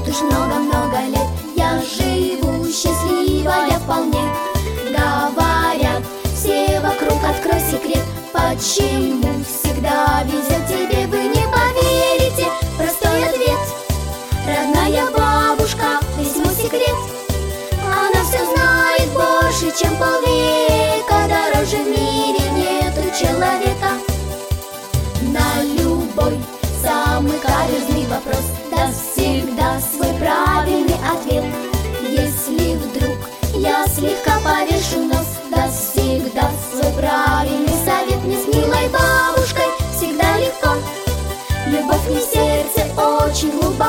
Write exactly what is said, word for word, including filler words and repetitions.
уж много-много лет я живу счастливая вполне. Говорят все вокруг, открой секрет, почему всегда везет тебе, вы не поверите. Простой ответ: родная бабушка, весь мой секрет. Она все знает больше, чем полвека, дороже в мире нету человека. На любой самый каверзный вопрос даст всегда свой правильный ответ. Если вдруг я слегка повешу нос, даст всегда свой правильный совет. Мне с милой бабушкой всегда легко, любовь мне в сердце очень глубоко.